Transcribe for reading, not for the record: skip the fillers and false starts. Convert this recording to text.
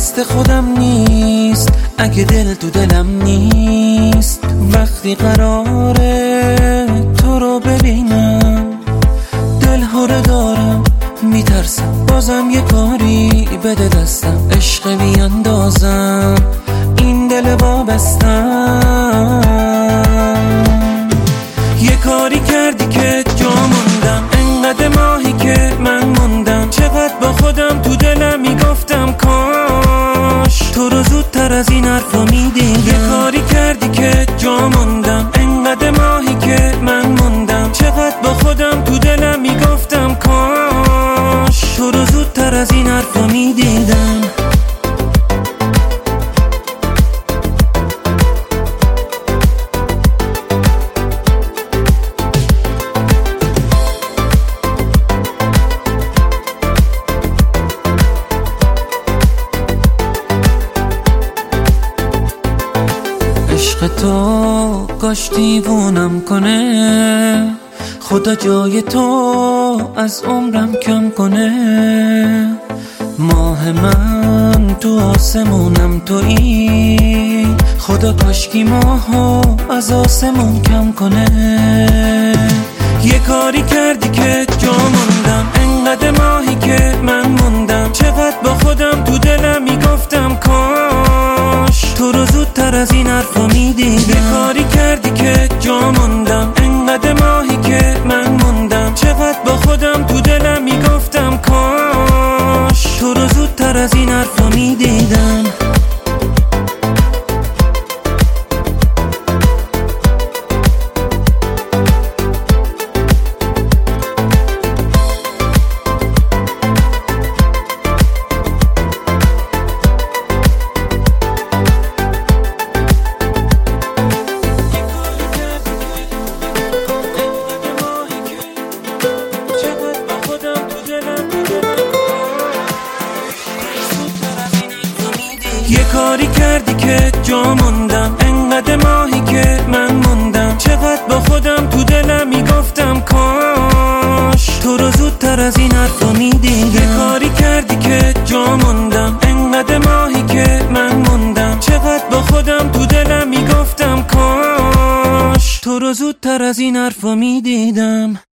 دست خودم نیست اگه دل تو دلم نیست. وقتی قراره تو رو ببینم دل هره دارم، میترسم بازم یه کاری بده دستم، عشق بیاندازم این دل وابستم. یه کاری کردی که جا موندم، انقدر ماهی که من موندم، چقدر با خودم تو دلم میگفتم کاش تو رو زودتر از این حرفا میدیدم. یه کاری کردی که جا موندم، انقدر ماهی که من موندم، چقدر با خودم تو دلم میگفتم کاش تو رو زودتر از این حرفا میدیدم. عشق تو کاش دیوونم کنه، خدا جای تو از عمرم کم کنه. ماه من تو آسمونم تویی، خدا کاشکی ماهو از آسمون کم کنه. یه کاری کردی که جا موندم، انقدر ماهی که من موندم، چقدر با خودم تو دلم میگفتم کاش تو رو زودتر از این حرفا میدیدم. یه کاری کردی که جا موندم، انقدر ماهی که من موندم، چقدر با خودم تو دلم میگفتم کاش تو رو زودتر از این حرفا میدیدم. یه کاری کردی که جا موندم، انقدر ماهی که من موندم، چقدر با خودم تو دلم میگفتم کاش تو رو زودتر از این حرفا میدیدم. یه کاری کردی که جا موندم، انقدر ماهی که من موندم، چقدر با خودم تو دلم میگفتم کاش تو رو زودتر از این حرفا میدیدم.